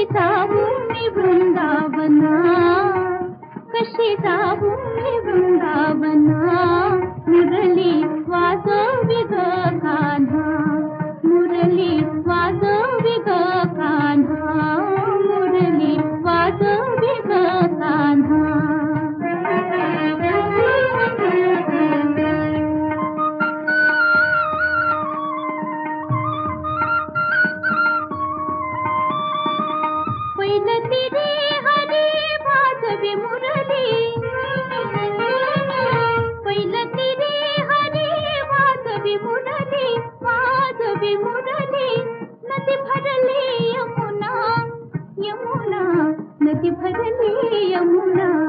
जाऊ मी वृंदावना, कशी जाऊ मी वृंदावना, मुरली वाजवी ग कान्हा, मुरली वाजवी ग कान्हा, मुरली वाजवी ग कान्हा. पैलती रे हरी वाजवी मुरली, पैलती रे हरी वाजवी मुरली, वाजवी मुरली. नदी भरली यमुना, यमुना नदी भरली यमुना.